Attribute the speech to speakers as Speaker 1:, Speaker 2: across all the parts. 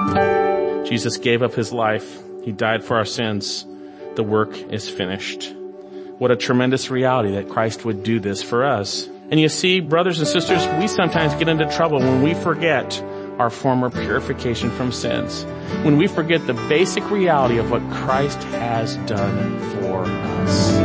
Speaker 1: Jesus gave up his life. He died for our sins. The work is finished. What a tremendous reality that Christ would do this for us. And you see, brothers and sisters, we sometimes get into trouble when we forget our former purification from sins. When we forget the basic reality of what Christ has done for us.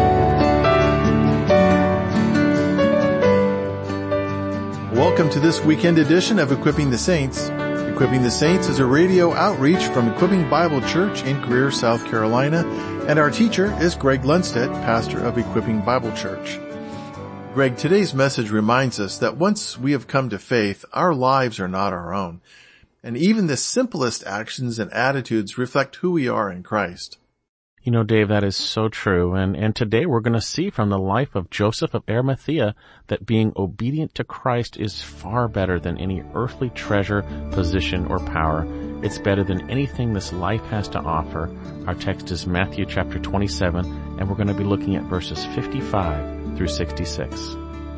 Speaker 2: Welcome to this weekend edition of Equipping the Saints. Equipping the Saints is a radio outreach from Equipping Bible Church in Greer, South Carolina, and our teacher is Greg Lundstedt, pastor of Equipping Bible Church. Greg, today's message reminds us that once we have come to faith, our lives are not our own, and even the simplest actions and attitudes reflect who we are in Christ.
Speaker 1: You know, Dave, that is so true. And today we're going to see from the life of Joseph of Arimathea that being obedient to Christ is far better than any earthly treasure, position, or power. It's better than anything this life has to offer. Our text is Matthew chapter 27, and we're going to be looking at verses 55 through 66.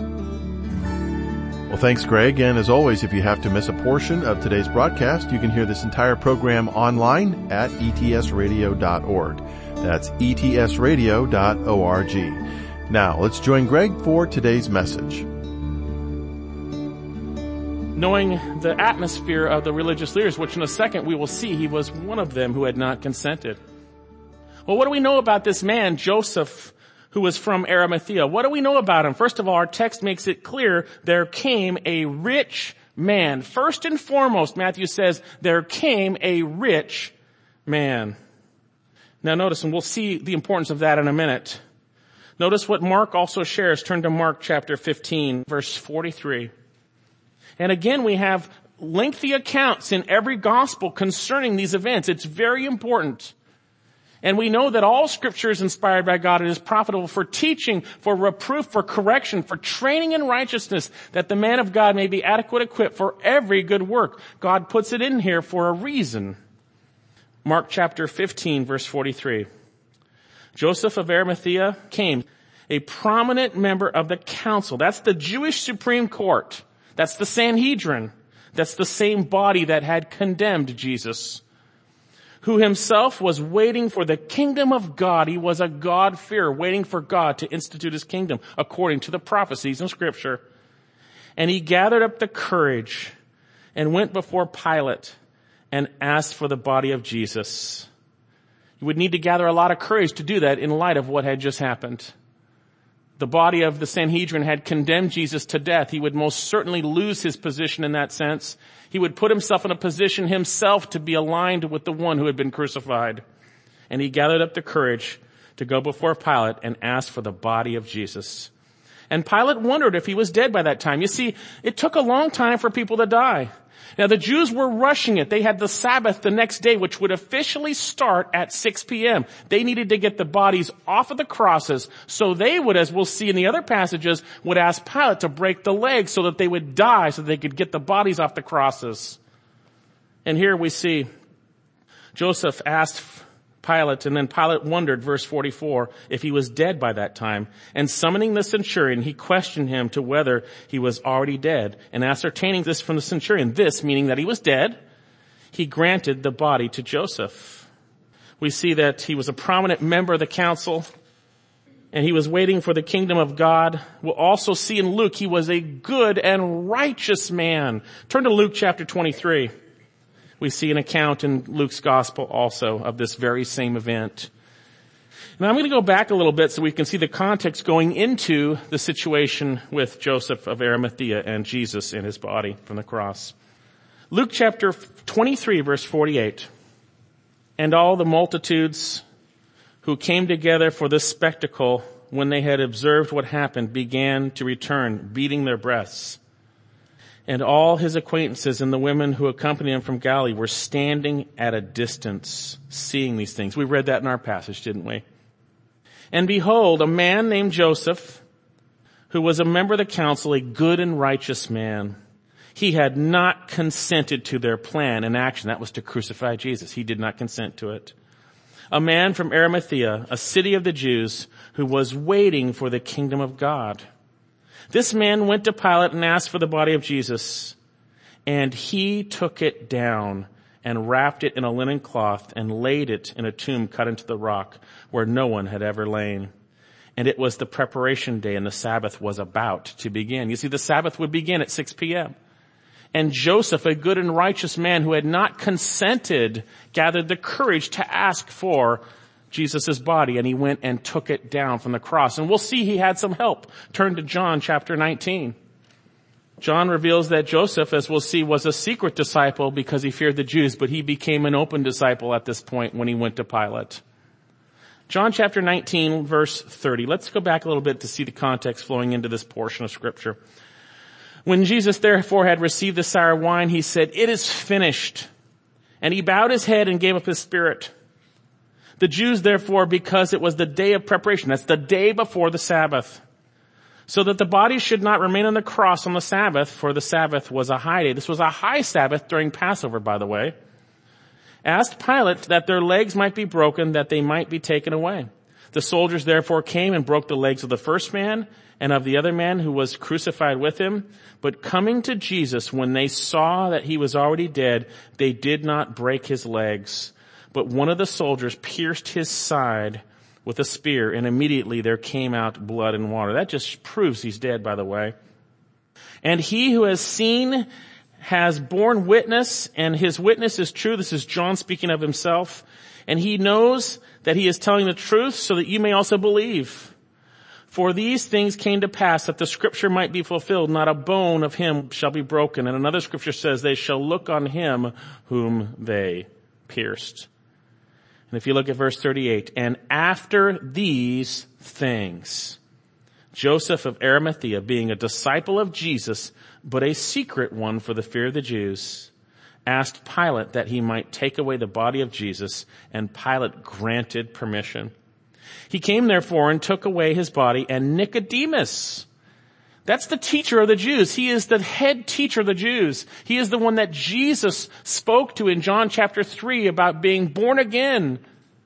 Speaker 2: Well, thanks, Greg. And as always, if you have to miss a portion of today's broadcast, you can hear this entire program online at etsradio.org. That's etsradio.org. Now, let's join Greg for today's message.
Speaker 1: Knowing the atmosphere of the religious leaders, which in a second we will see he was one of them who had not consented. Well, what do we know about this man, Joseph, who was from Arimathea? What do we know about him? First of all, our text makes it clear there came a rich man. First and foremost, Matthew says, there came a rich man. Now notice, and we'll see the importance of that in a minute. Notice what Mark also shares. Turn to Mark chapter 15, verse 43. And again, we have lengthy accounts in every gospel concerning these events. It's very important. And we know that all scripture is inspired by God and is profitable for teaching, for reproof, for correction, for training in righteousness, that the man of God may be adequate equipped for every good work. God puts it in here for a reason. Mark chapter 15, verse 43. Joseph of Arimathea came, a prominent member of the council. That's the Jewish Supreme Court. That's the Sanhedrin. That's the same body that had condemned Jesus, who himself was waiting for the kingdom of God. He was a God-fearer, waiting for God to institute his kingdom according to the prophecies in Scripture. And he gathered up the courage and went before Pilate and asked for the body of Jesus. You would need to gather a lot of courage to do that in light of what had just happened. The body of the Sanhedrin had condemned Jesus to death. He would most certainly lose his position in that sense. He would put himself in a position himself to be aligned with the one who had been crucified. And he gathered up the courage to go before Pilate and ask for the body of Jesus. And Pilate wondered if he was dead by that time. You see, it took a long time for people to die. Now the Jews were rushing it. They had the Sabbath the next day, which would officially start at 6 p.m. They needed to get the bodies off of the crosses, so they would, as we'll see in the other passages, would ask Pilate to break the legs so that they would die, so they could get the bodies off the crosses. And here we see Joseph asked Pilate, and then Pilate wondered, verse 44, if he was dead by that time. And summoning the centurion, he questioned him to whether he was already dead. And ascertaining this from the centurion, this meaning that he was dead, he granted the body to Joseph. We see that he was a prominent member of the council, and he was waiting for the kingdom of God. We'll also see in Luke, he was a good and righteous man. Turn to Luke chapter 23. We see an account in Luke's gospel also of this very same event. Now I'm going to go back a little bit so we can see the context going into the situation with Joseph of Arimathea and Jesus and his body from the cross. Luke chapter 23, verse 48. And all the multitudes who came together for this spectacle, when they had observed what happened, began to return, beating their breasts. And all his acquaintances and the women who accompanied him from Galilee were standing at a distance, seeing these things. We read that in our passage, didn't we? And behold, a man named Joseph, who was a member of the council, a good and righteous man. He had not consented to their plan and action. That was to crucify Jesus. He did not consent to it. A man from Arimathea, a city of the Jews, who was waiting for the kingdom of God. This man went to Pilate and asked for the body of Jesus, and he took it down and wrapped it in a linen cloth and laid it in a tomb cut into the rock where no one had ever lain. And it was the preparation day, and the Sabbath was about to begin. You see, the Sabbath would begin at 6 p.m. And Joseph, a good and righteous man who had not consented, gathered the courage to ask for Jesus' body, and he went and took it down from the cross. And we'll see he had some help. Turn to John chapter 19. John reveals that Joseph, as we'll see, was a secret disciple because he feared the Jews, but he became an open disciple at this point when he went to Pilate. John chapter 19, verse 30. Let's go back a little bit to see the context flowing into this portion of Scripture. When Jesus therefore had received the sour wine, he said, "It is finished." And he bowed his head and gave up his spirit. The Jews therefore, because it was the day of preparation, that's the day before the Sabbath, so that the body should not remain on the cross on the Sabbath, for the Sabbath was a high day. This was a high Sabbath during Passover, by the way. Asked Pilate that their legs might be broken, that they might be taken away. The soldiers therefore came and broke the legs of the first man and of the other man who was crucified with him. But coming to Jesus, when they saw that he was already dead, they did not break his legs. But one of the soldiers pierced his side with a spear, and immediately there came out blood and water. That just proves he's dead, by the way. And he who has seen has borne witness, and his witness is true. This is John speaking of himself. And he knows that he is telling the truth so that you may also believe. For these things came to pass that the scripture might be fulfilled. Not a bone of him shall be broken. And another scripture says they shall look on him whom they pierced. And if you look at verse 38, and after these things, Joseph of Arimathea, being a disciple of Jesus, but a secret one for the fear of the Jews, asked Pilate that he might take away the body of Jesus, and Pilate granted permission. He came therefore and took away his body, and Nicodemus, that's the teacher of the Jews. He is the head teacher of the Jews. He is the one that Jesus spoke to in John chapter 3 about being born again.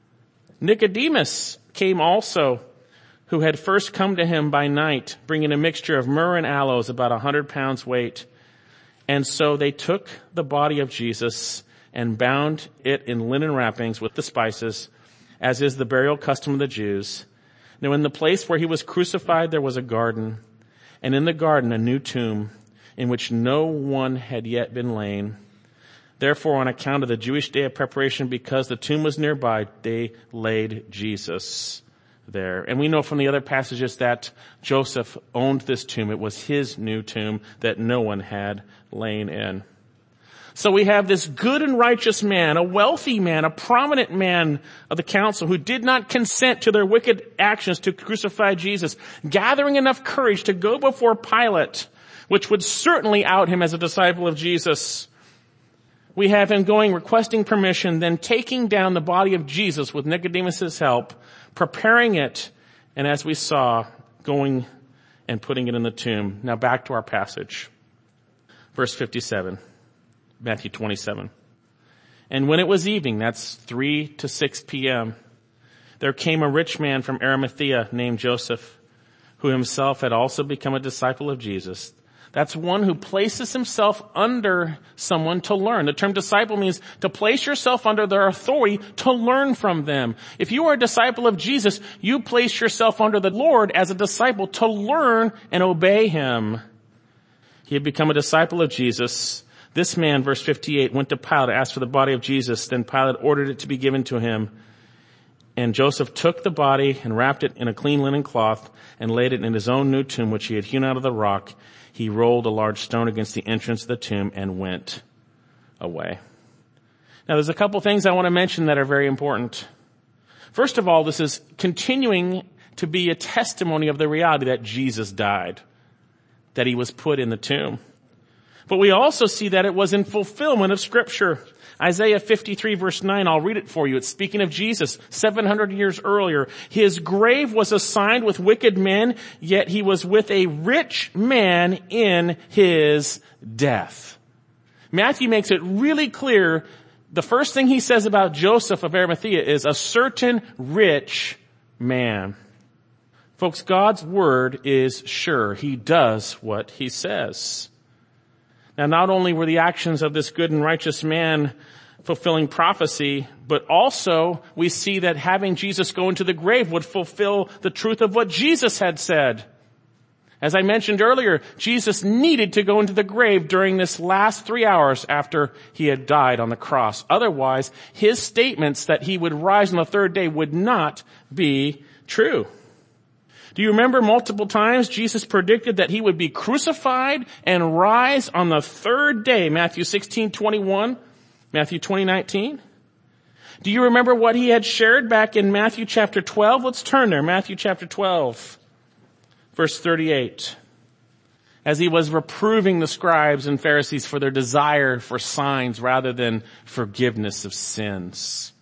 Speaker 1: Nicodemus came also, who had first come to him by night, bringing a mixture of myrrh and aloes, about 100 pounds weight. And so they took the body of Jesus and bound it in linen wrappings with the spices, as is the burial custom of the Jews. Now in the place where he was crucified there was a garden, and in the garden a new tomb, in which no one had yet been lain. Therefore, on account of the Jewish day of preparation, because the tomb was nearby, they laid Jesus there. And we know from the other passages that Joseph owned this tomb. It was his new tomb that no one had lain in. So we have this good and righteous man, a wealthy man, a prominent man of the council who did not consent to their wicked actions to crucify Jesus, gathering enough courage to go before Pilate, which would certainly out him as a disciple of Jesus. We have him going, requesting permission, then taking down the body of Jesus with Nicodemus' help, preparing it, and as we saw, going and putting it in the tomb. Now back to our passage. Verse 57. Matthew 27. And when it was evening, that's 3 to 6 p.m., there came a rich man from Arimathea named Joseph, who himself had also become a disciple of Jesus. That's one who places himself under someone to learn. The term disciple means to place yourself under their authority to learn from them. If you are a disciple of Jesus, you place yourself under the Lord as a disciple to learn and obey him. He had become a disciple of Jesus. This man, verse 58, went to Pilate to ask for the body of Jesus. Then Pilate ordered it to be given to him. And Joseph took the body and wrapped it in a clean linen cloth and laid it in his own new tomb, which he had hewn out of the rock. He rolled a large stone against the entrance of the tomb and went away. Now there's a couple things I want to mention that are very important. First of all, this is continuing to be a testimony of the reality that Jesus died, that he was put in the tomb. But we also see that it was in fulfillment of Scripture. Isaiah 53 verse 9, I'll read it for you. It's speaking of Jesus 700 years earlier. His grave was assigned with wicked men, yet he was with a rich man in his death. Matthew makes it really clear. The first thing he says about Joseph of Arimathea is a certain rich man. Folks, God's word is sure. He does what he says. Now, not only were the actions of this good and righteous man fulfilling prophecy, but also we see that having Jesus go into the grave would fulfill the truth of what Jesus had said. As I mentioned earlier, Jesus needed to go into the grave during this last 3 hours after he had died on the cross. Otherwise, his statements that he would rise on the third day would not be true. Do you remember multiple times Jesus predicted that he would be crucified and rise on the third day? Matthew 16:21, Matthew 20:19. Do you remember what he had shared back in Matthew chapter 12? Let's turn there. Matthew chapter 12. Verse 38, as he was reproving the scribes and Pharisees for their desire for signs rather than forgiveness of sins.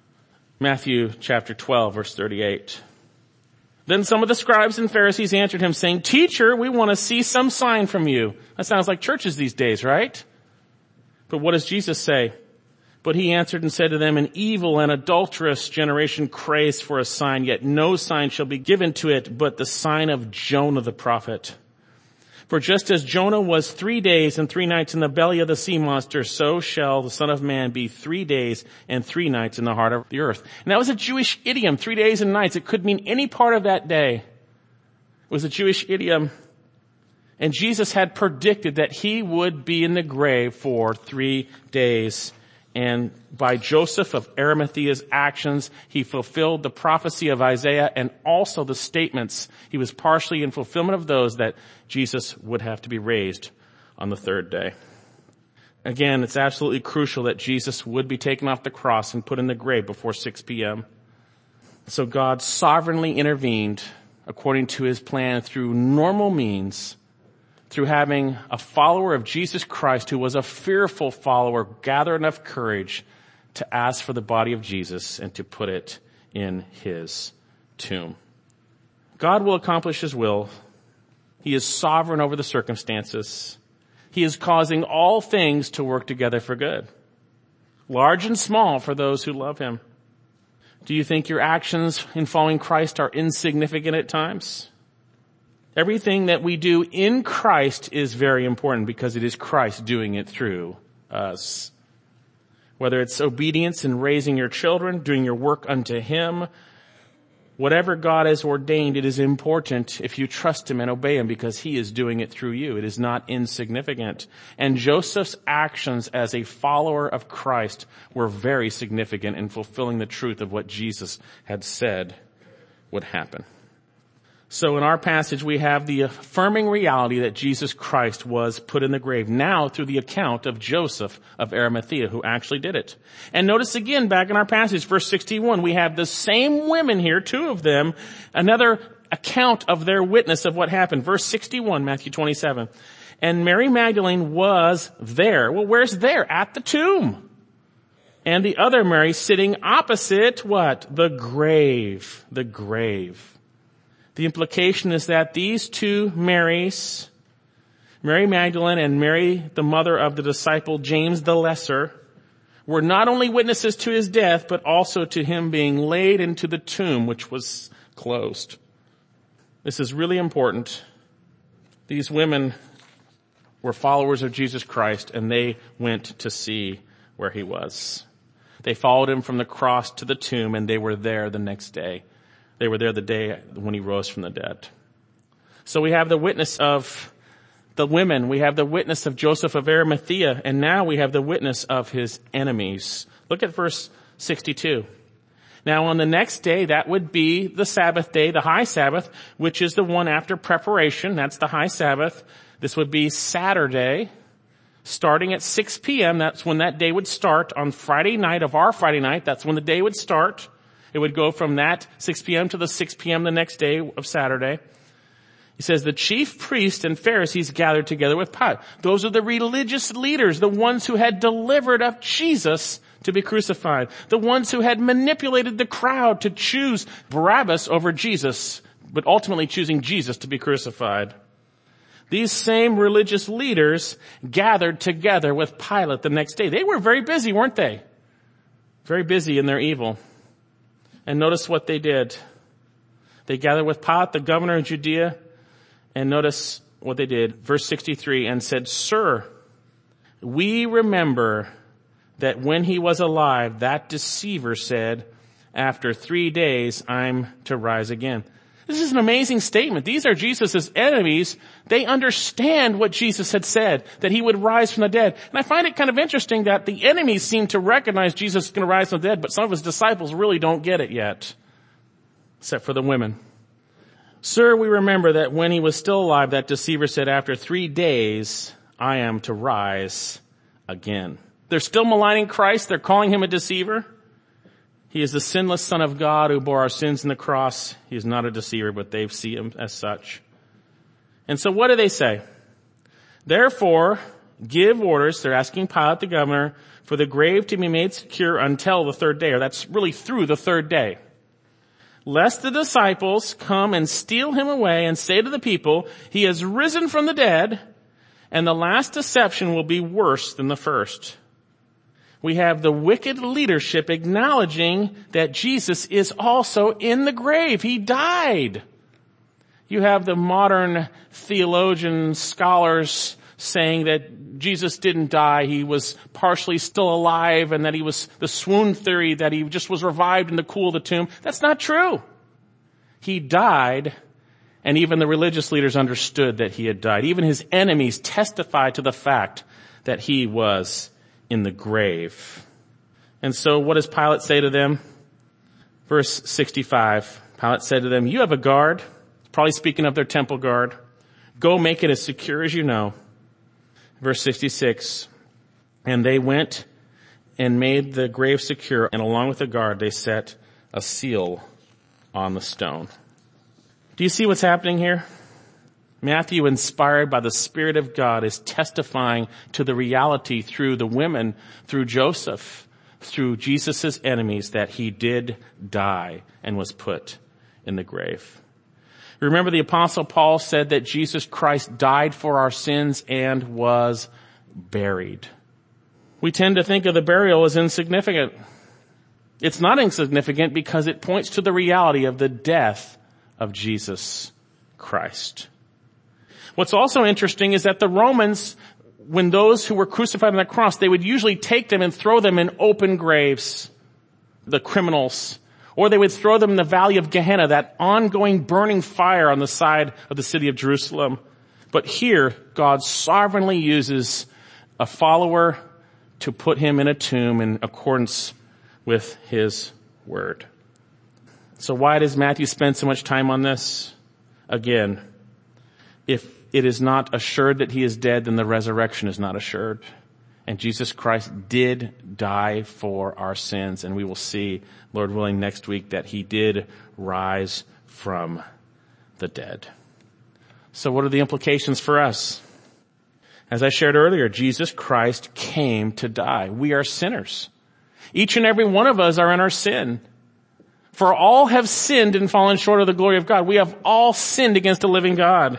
Speaker 1: Matthew chapter 12, verse 38. Then some of the scribes and Pharisees answered him, saying, "Teacher, we want to see some sign from you." That sounds like churches these days, right? But what does Jesus say? But he answered and said to them, "An evil and adulterous generation craves for a sign, yet no sign shall be given to it but the sign of Jonah the prophet. For just as Jonah was 3 days and 3 nights in the belly of the sea monster, so shall the Son of Man be 3 days and 3 nights in the heart of the earth." And that was a Jewish idiom, 3 days and nights. It could mean any part of that day. It was a Jewish idiom. And Jesus had predicted that he would be in the grave for 3 days. And by Joseph of Arimathea's actions, he fulfilled the prophecy of Isaiah and also the statements. He was partially in fulfillment of those that Jesus would have to be raised on the third day. Again, it's absolutely crucial that Jesus would be taken off the cross and put in the grave before 6 p.m. So God sovereignly intervened according to his plan through normal means, through having a follower of Jesus Christ who was a fearful follower gather enough courage to ask for the body of Jesus and to put it in his tomb. God will accomplish his will. He is sovereign over the circumstances. He is causing all things to work together for good, large and small, for those who love him. Do you think your actions in following Christ are insignificant at times? Everything that we do in Christ is very important because it is Christ doing it through us. Whether it's obedience in raising your children, doing your work unto him, whatever God has ordained, it is important if you trust him and obey him because he is doing it through you. It is not insignificant. And Joseph's actions as a follower of Christ were very significant in fulfilling the truth of what Jesus had said would happen. So in our passage, we have the affirming reality that Jesus Christ was put in the grave now through the account of Joseph of Arimathea, who actually did it. And notice again, back in our passage, verse 61, we have the same women here, 2 of them, another account of their witness of what happened. Verse 61, Matthew 27. And Mary Magdalene was there. Well, where's there? At the tomb. And the other Mary sitting opposite what? The grave. The grave. The implication is that these 2 Marys, Mary Magdalene and Mary, the mother of the disciple James the Lesser, were not only witnesses to his death, but also to him being laid into the tomb, which was closed. This is really important. These women were followers of Jesus Christ, and they went to see where he was. They followed him from the cross to the tomb, and they were there the next day. They were there the day when he rose from the dead. So we have the witness of the women. We have the witness of Joseph of Arimathea. And now we have the witness of his enemies. Look at verse 62. Now on the next day, that would be the Sabbath day, the high Sabbath, which is the one after preparation. That's the high Sabbath. This would be Saturday, starting at 6 p.m. That's when that day would start. On Friday night of our Friday night, that's when the day would start. It would go from that 6 p.m. to the 6 p.m. the next day of Saturday. He says the chief priests and Pharisees gathered together with Pilate. Those are the religious leaders, the ones who had delivered up Jesus to be crucified, the ones who had manipulated the crowd to choose Barabbas over Jesus, but ultimately choosing Jesus to be crucified. These same religious leaders gathered together with Pilate the next day. They were very busy, weren't they? Very busy in their evil. And notice what they did. They gathered with Pilate, the governor of Judea, and notice what they did. Verse 63, and said, "Sir, we remember that when he was alive, that deceiver said, after 3 days, I'm to rise again. This is an amazing statement. These are Jesus' enemies. They understand what Jesus had said, that he would rise from the dead. And I find it kind of interesting that the enemies seem to recognize Jesus is going to rise from the dead, but some of his disciples really don't get it yet, except for the women. Sir, we remember that when he was still alive, that deceiver said, after 3 days, I am to rise again. They're still maligning Christ. They're calling him a deceiver. He is the sinless Son of God who bore our sins on the cross. He is not a deceiver, but they see him as such. And so what do they say? Therefore, give orders, they're asking Pilate the governor, for the grave to be made secure until the 3rd day, or that's really through the 3rd day. Lest the disciples come and steal him away and say to the people, he has risen from the dead, and the last deception will be worse than the first. We have the wicked leadership acknowledging that Jesus is also in the grave. He died. You have the modern theologian scholars saying that Jesus didn't die. He was partially still alive, and that he was the swoon theory, that he just was revived in the cool of the tomb. That's not true. He died, and even the religious leaders understood that he had died. Even his enemies testified to the fact that he was in the grave. And so what does Pilate say to them? Verse 65, Pilate said to them, you have a guard, probably speaking of their temple guard. Go make it as secure as you know. Verse 66, and they went and made the grave secure, and along with the guard they set a seal on the stone. Do you see what's happening here? Matthew, inspired by the Spirit of God, is testifying to the reality through the women, through Joseph, through Jesus' enemies, that he did die and was put in the grave. Remember, the Apostle Paul said that Jesus Christ died for our sins and was buried. We tend to think of the burial as insignificant. It's not insignificant because it points to the reality of the death of Jesus Christ. What's also interesting is that the Romans, when those who were crucified on the cross, they would usually take them and throw them in open graves, the criminals, or they would throw them in the valley of Gehenna, that ongoing burning fire on the side of the city of Jerusalem. But here, God sovereignly uses a follower to put him in a tomb in accordance with his word. So why does Matthew spend so much time on this? Again, if it is not assured that he is dead, then the resurrection is not assured. And Jesus Christ did die for our sins, and we will see, Lord willing, next week that he did rise from the dead. So what are the implications for us? As I shared earlier, Jesus Christ came to die. We are sinners. Each and every one of us are in our sin. For all have sinned and fallen short of the glory of God. We have all sinned against the living God.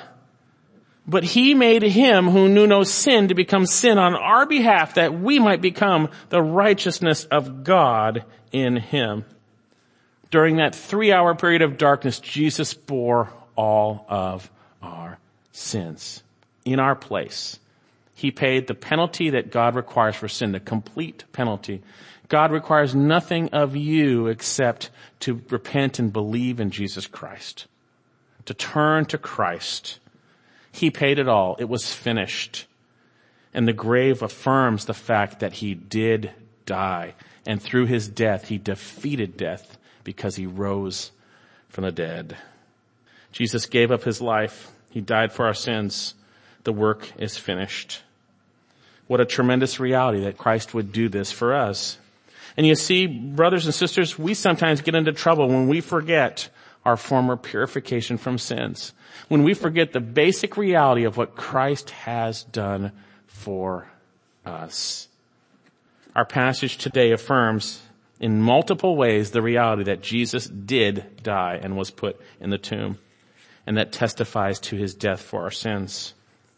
Speaker 1: But he made him who knew no sin to become sin on our behalf, that we might become the righteousness of God in him. During that 3-hour period of darkness, Jesus bore all of our sins in our place. He paid the penalty that God requires for sin, the complete penalty. God requires nothing of you except to repent and believe in Jesus Christ, to turn to Christ. He paid it all. It was finished. And the grave affirms the fact that he did die. And through his death, he defeated death because he rose from the dead. Jesus gave up his life. He died for our sins. The work is finished. What a tremendous reality that Christ would do this for us. And you see, brothers and sisters, we sometimes get into trouble when we forget our former purification from sins. When we forget the basic reality of what Christ has done for us. Our passage today affirms in multiple ways the reality that Jesus did die and was put in the tomb, and that testifies to his death for our sins.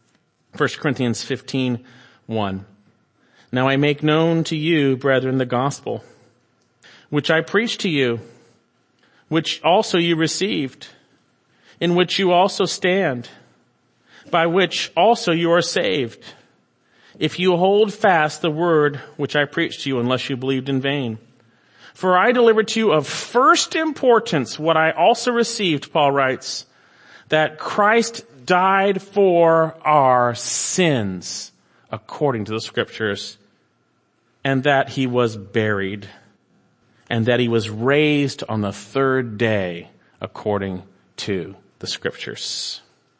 Speaker 1: 1 Corinthians 15:1. Now I make known to you, brethren, the gospel, which I preached to you, which also you received, in which you also stand, by which also you are saved, if you hold fast the word which I preached to you, unless you believed in vain. For I delivered to you of first importance what I also received," Paul writes, "that Christ died for our sins, according to the Scriptures, and that he was buried, and that he was raised on the third day, according to the Scriptures."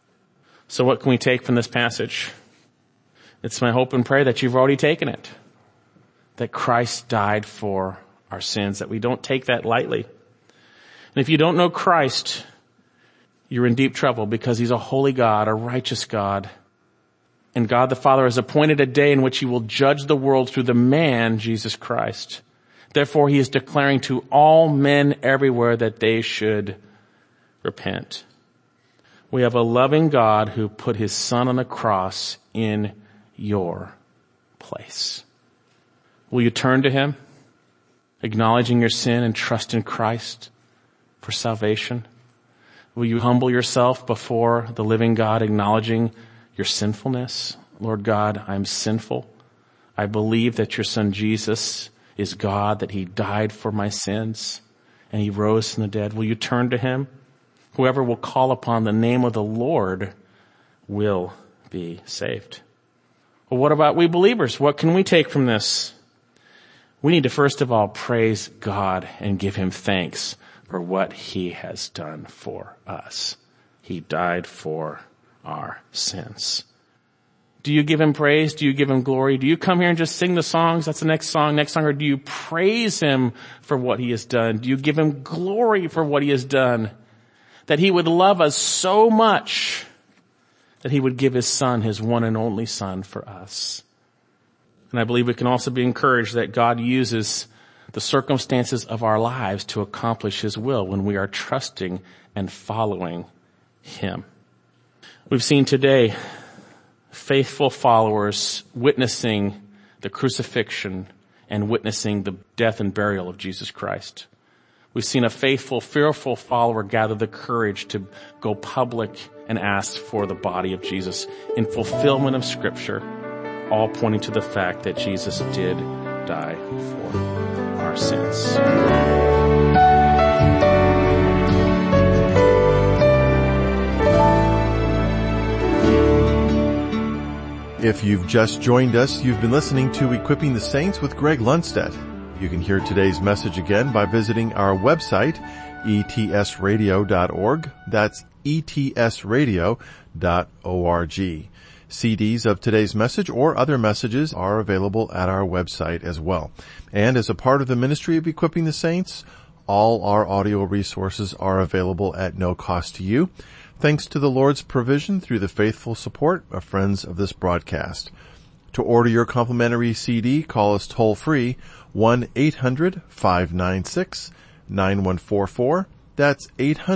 Speaker 1: So what can we take from this passage? It's my hope and prayer that you've already taken it, that Christ died for our sins, that we don't take that lightly. And if you don't know Christ, you're in deep trouble, because he's a holy God, a righteous God. And God the Father has appointed a day in which he will judge the world through the man, Jesus Christ. Therefore, he is declaring to all men everywhere that they should repent. We have a loving God who put his Son on the cross in your place. Will you turn to him, acknowledging your sin, and trust in Christ for salvation? Will you humble yourself before the living God, acknowledging your sinfulness? Lord God, I'm sinful. I believe that your Son Jesus is God, that he died for my sins, and he rose from the dead. Will you turn to him? Whoever will call upon the name of the Lord will be saved. Well, what about we believers? What can we take from this? We need to first of all praise God and give him thanks for what he has done for us. He died for our sins. Do you give him praise? Do you give him glory? Do you come here and just sing the songs? That's the next song. Or do you praise him for what he has done? Do you give him glory for what he has done? That he would love us so much that he would give his Son, his one and only Son, for us. And I believe we can also be encouraged that God uses the circumstances of our lives to accomplish his will when we are trusting and following him. We've seen today faithful followers witnessing the crucifixion and witnessing the death and burial of Jesus Christ. We've seen a faithful, fearful follower gather the courage to go public and ask for the body of Jesus in fulfillment of Scripture, all pointing to the fact that Jesus did die for our sins.
Speaker 2: If you've just joined us, you've been listening to Equipping the Saints with Greg Lundstedt. You can hear today's message again by visiting our website, etsradio.org. That's etsradio.org. CDs of today's message or other messages are available at our website as well. And as a part of the ministry of Equipping the Saints, all our audio resources are available at no cost to you, thanks to the Lord's provision through the faithful support of friends of this broadcast. To order your complimentary CD, call us toll-free, 1-800-596-9144. That's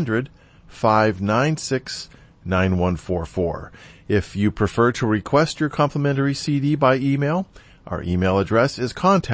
Speaker 2: 800-596-9144. If you prefer to request your complimentary CD by email, our email address is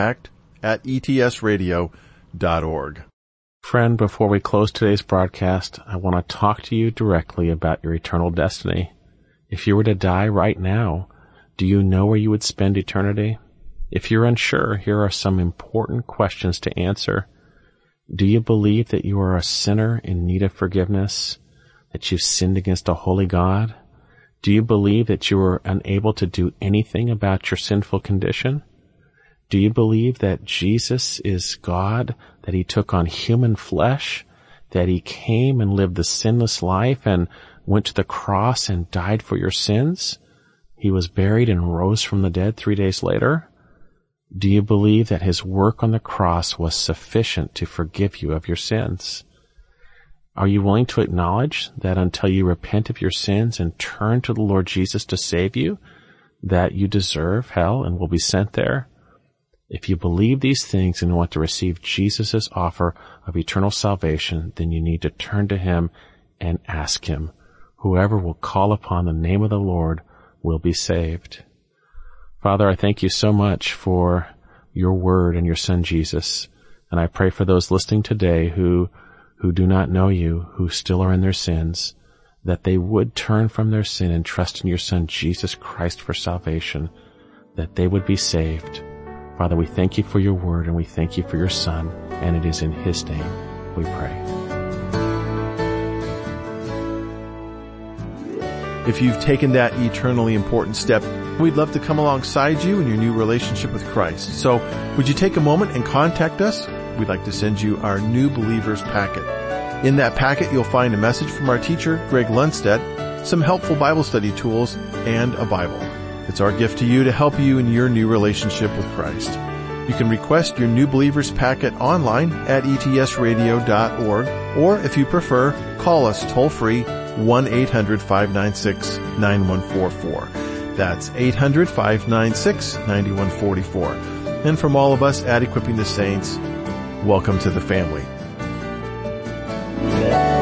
Speaker 2: contact@etsradio.org.
Speaker 1: Friend, before we close today's broadcast, I want to talk to you directly about your eternal destiny. If you were to die right now, do you know where you would spend eternity? If you're unsure, here are some important questions to answer. Do you believe that you are a sinner in need of forgiveness, that you've sinned against a holy God? Do you believe that you are unable to do anything about your sinful condition? Do you believe that Jesus is God, that he took on human flesh, that he came and lived the sinless life and went to the cross and died for your sins? He was buried and rose from the dead 3 days later? Do you believe that his work on the cross was sufficient to forgive you of your sins? Are you willing to acknowledge that until you repent of your sins and turn to the Lord Jesus to save you, that you deserve hell and will be sent there? If you believe these things and want to receive Jesus' offer of eternal salvation, then you need to turn to him and ask him. Whoever will call upon the name of the Lord will be saved. Father, I thank you so much for your word and your Son Jesus. And I pray for those listening today who do not know you, who still are in their sins, that they would turn from their sin and trust in your Son Jesus Christ for salvation, that they would be saved. Father, we thank you for your word, and we thank you for your Son, and it is in his name we pray.
Speaker 2: If you've taken that eternally important step, we'd love to come alongside you in your new relationship with Christ. So would you take a moment and contact us? We'd like to send you our New Believers packet. In that packet, you'll find a message from our teacher, Greg Lundstedt, some helpful Bible study tools, and a Bible. It's our gift to you to help you in your new relationship with Christ. You can request your New Believers packet online at etsradio.org, or if you prefer, call us toll-free 1-800-596-9144. That's 800-596-9144. And from all of us at Equipping the Saints, welcome to the family.